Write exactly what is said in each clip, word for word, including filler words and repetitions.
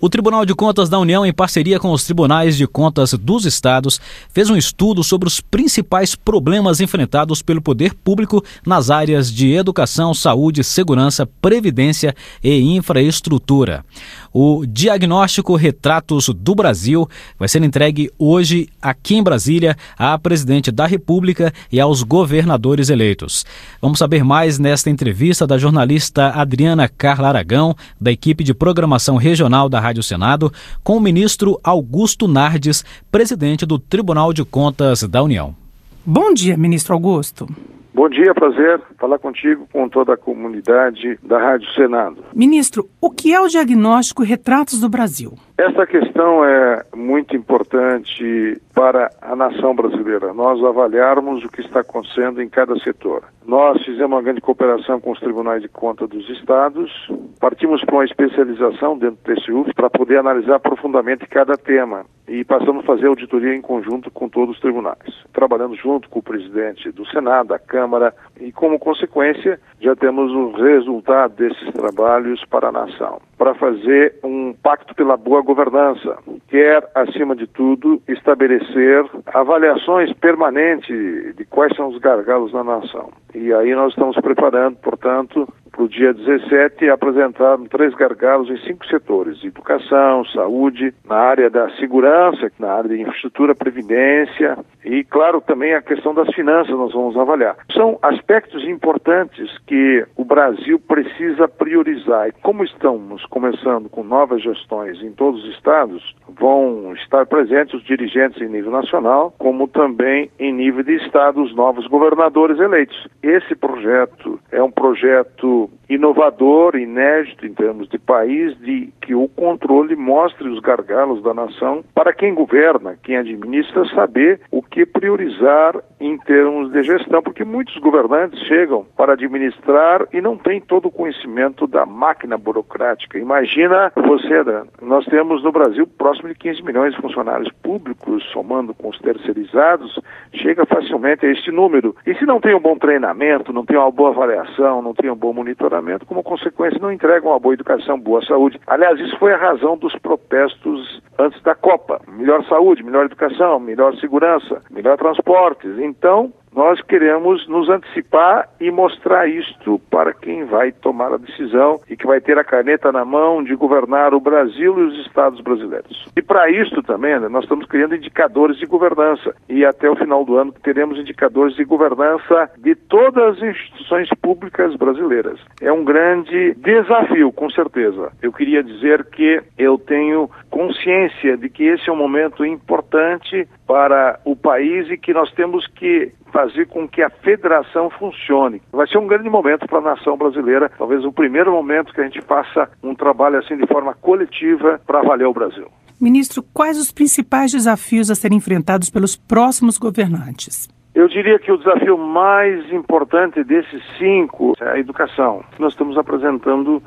O Tribunal de Contas da União, em parceria com os Tribunais de Contas dos Estados, fez um estudo sobre os principais problemas enfrentados pelo poder público nas áreas de educação, saúde, segurança, previdência e infraestrutura. O diagnóstico Retratos do Brasil vai ser entregue hoje aqui em Brasília à presidente da República e aos governadores eleitos. Vamos saber mais nesta entrevista da jornalista Adriana Carla Aragão, da equipe de programação regional da Rádio Senado, com o ministro Augusto Nardes, presidente do Tribunal de Contas da União. Bom dia, ministro Augusto. Bom dia, prazer falar contigo, com toda a comunidade da Rádio Senado. Ministro, o que é o diagnóstico Retratos do Brasil? Essa questão é muito importante para a nação brasileira, nós avaliarmos o que está acontecendo em cada setor. Nós fizemos uma grande cooperação com os Tribunais de Contas dos Estados, partimos para uma especialização dentro desse U F para poder analisar profundamente cada tema e passamos a fazer auditoria em conjunto com todos os tribunais, trabalhando junto com o presidente do Senado, da Câmara, e como consequência já temos o resultado desses trabalhos para a nação, para fazer um pacto pela boa governança, quer, acima de tudo, estabelecer avaliações permanentes de quais são os gargalos na nação. E aí nós estamos preparando, portanto, para o dia dezessete, apresentar três gargalos em cinco setores: educação, saúde, na área da segurança, na área de infraestrutura, previdência e, claro, também a questão das finanças nós vamos avaliar. São aspectos importantes que o Brasil precisa priorizar. E como estamos começando com novas gestões em todos os estados, vão estar presentes os dirigentes em nível nacional, como também em nível de estado, os novos governadores eleitos. Esse projeto é um projeto inovador, inédito em termos de país, de que o controle mostre os gargalos da nação para quem governa, quem administra, saber o que priorizar em termos de gestão, porque muitos governantes chegam para administrar e não têm todo o conhecimento da máquina burocrática. Imagina você, né? Nós temos no Brasil próximo de quinze milhões de funcionários públicos, somando com os terceirizados, chega facilmente a este número. E se não tem um bom treinamento, não tem uma boa avaliação, não tem um bom monitoramento, como consequência não entregam uma boa educação, boa saúde. Aliás, isso foi a razão dos protestos antes da Copa. Melhor saúde, melhor educação, melhor segurança, melhor transportes. Então, nós queremos nos antecipar e mostrar isto para quem vai tomar a decisão e que vai ter a caneta na mão de governar o Brasil e os estados brasileiros. E para isto também, né, nós estamos criando indicadores de governança e até o final do ano teremos indicadores de governança de todas as instituições públicas brasileiras. É um grande desafio, com certeza. Eu queria dizer que eu tenho consciência de que esse é um momento importante para o país e que nós temos que fazer com que a federação funcione. Vai ser um grande momento para a nação brasileira, talvez o primeiro momento que a gente faça um trabalho assim de forma coletiva para avaliar o Brasil. Ministro, quais os principais desafios a serem enfrentados pelos próximos governantes? Eu diria que o desafio mais importante desses cinco é a educação. Nós estamos apresentando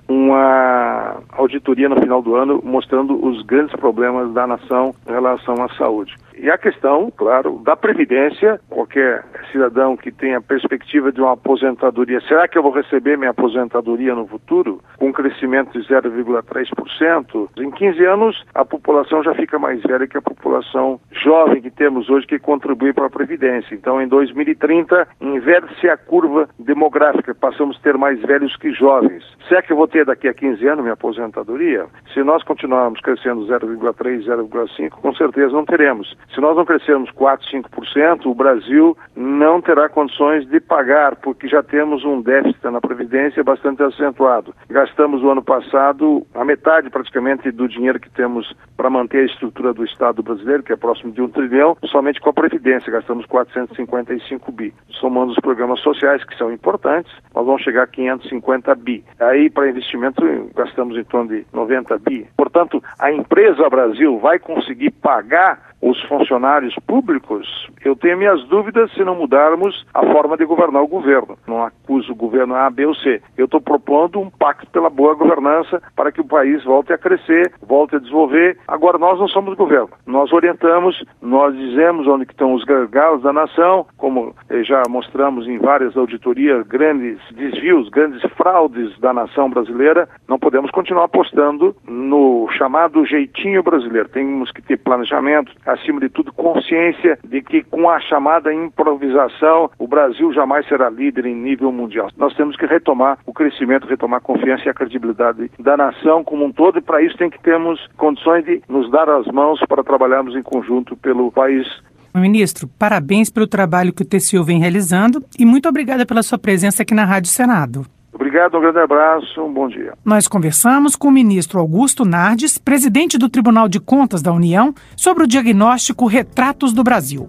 uma auditoria no final do ano mostrando os grandes problemas da nação em relação à saúde. E a questão, claro, da previdência, qualquer cidadão que tenha perspectiva de uma aposentadoria, será que eu vou receber minha aposentadoria no futuro? Com um crescimento de zero vírgula três por cento, em quinze anos a população já fica mais velha que a população jovem que temos hoje que contribui para a previdência. Então, em dois mil e trinta, inverte-se a curva demográfica, passamos a ter mais velhos que jovens. Será que eu vou ter daqui a quinze anos minha aposentadoria? Se nós continuarmos crescendo zero vírgula três, zero vírgula cinco, com certeza não teremos. Se nós não crescermos quatro, cinco por cento, o Brasil não terá condições de pagar, porque já temos um déficit na Previdência bastante acentuado. Gastamos o ano passado a metade praticamente do dinheiro que temos para manter a estrutura do Estado brasileiro, que é próximo de um trilhão, somente com a Previdência, gastamos quatrocentos e cinquenta e cinco bi. Somando os programas sociais, que são importantes, nós vamos chegar a quinhentos e cinquenta bi. Aí, para investimento, gastamos em torno de noventa bi. Portanto, a empresa Brasil vai conseguir pagar os funcionários públicos? Eu tenho minhas dúvidas se não mudarmos a forma de governar o governo. Não acuso o governo A, B ou C. Eu estou propondo um pacto pela boa governança para que o país volte a crescer, volte a desenvolver. Agora, nós não somos governo. Nós orientamos, nós dizemos onde estão os gargalos da nação, como já mostramos em várias auditorias, grandes desvios, grandes fraudes da nação brasileira. Não podemos continuar apostando no chamado jeitinho brasileiro. Temos que ter planejamento, acima de tudo, consciência de que com a chamada improvisação, o Brasil jamais será líder em nível mundial. Nós temos que retomar o crescimento, retomar a confiança e a credibilidade da nação como um todo, e para isso tem que termos condições de nos dar as mãos para trabalharmos em conjunto pelo país. Ministro, parabéns pelo trabalho que o T C U vem realizando e muito obrigada pela sua presença aqui na Rádio Senado. Obrigado, um grande abraço, um bom dia. Nós conversamos com o ministro Augusto Nardes, presidente do Tribunal de Contas da União, sobre o diagnóstico Retratos do Brasil.